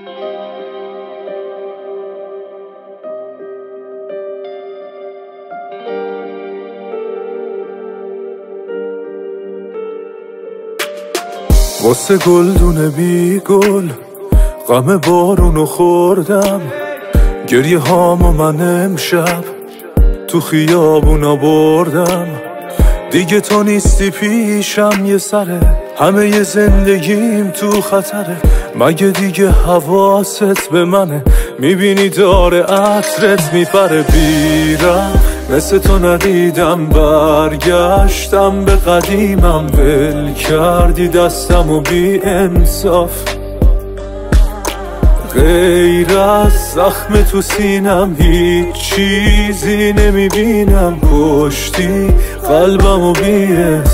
واسه گلدون بی گل غم بارونو خوردم، گریه هامو من امشب تو خیابونا بردم. دیگه تو نیستی پیشم یه سره، همه ی زندگیم تو خطره. مگه دیگه حواست به منه؟ میبینی داره عطرت میپره. بیرم مثل تو ندیدم، برگشتم به قدیمم. ول کردی دستم و بی انصاف، غیر از زخم تو سینم هیچ چیزی نمیبینم. کشتی قلبم و بی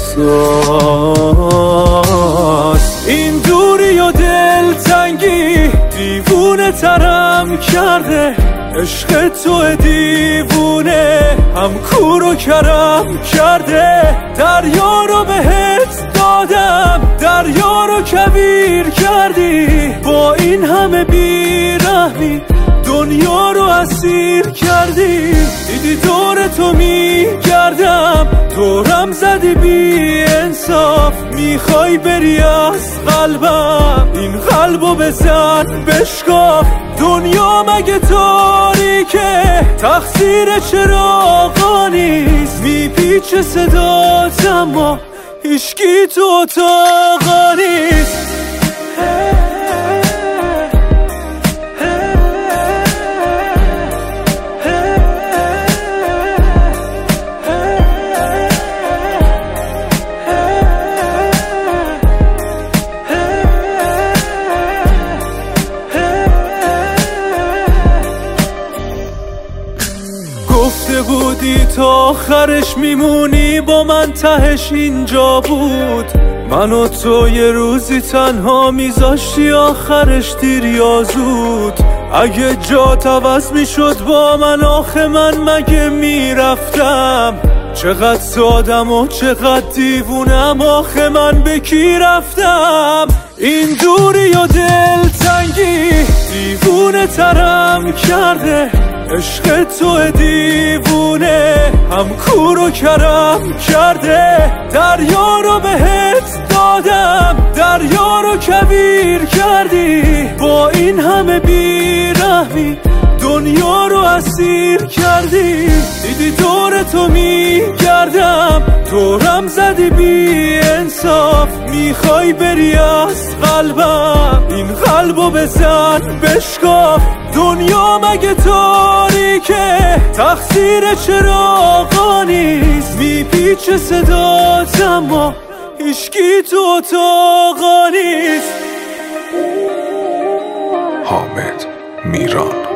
احساس. این دوری و دلتنگی دیوونه ترم کرده. عشق تو دیوونه هم کور و کرم کرده. دریا رو بهت دادم، دریا رو کویر کردی. با این همه بیرحمی دنیا رو اسیر کردی. دیدی دور تو میگردم، دورم زدی بی انصاف. میخوای بری از قلبم، این قلبو بزن بشکاف. دنیا مگه تاریکه؟ تقصیر چراغا نیست. میپیچه صدات اما هیچکی تو اتاقا نیست. گفته بودی تا آخرش میمونی با من، تهش اینجا بود. من و تو یه روزی تنها میذاشتی، آخرش دیر یا زود. اگه جات عوض میشد با من، آخه من مگه میرفتم؟ چقدر سادم و چقدر دیوونم، آخه من به کی رفتم؟ این دوری و دلتنگی دیوونه ترم کرده. عشق تو دیوونه هم کور و کرم کرده. دریا رو بهت دادم، دریا رو کویر کردی. با این همه بیرحمی دنیا رو اسیر کردی. دیدی دور تو میگردم، دورم زدی بی انصاف. میخوای بری از قلبم، این قلبو بزن بشکاف. دنیا مگه تاریکه؟ تقصیر چراغا نیست. میپیچه صدات اما هیچکی تو اتاقا نیست. حامد میران.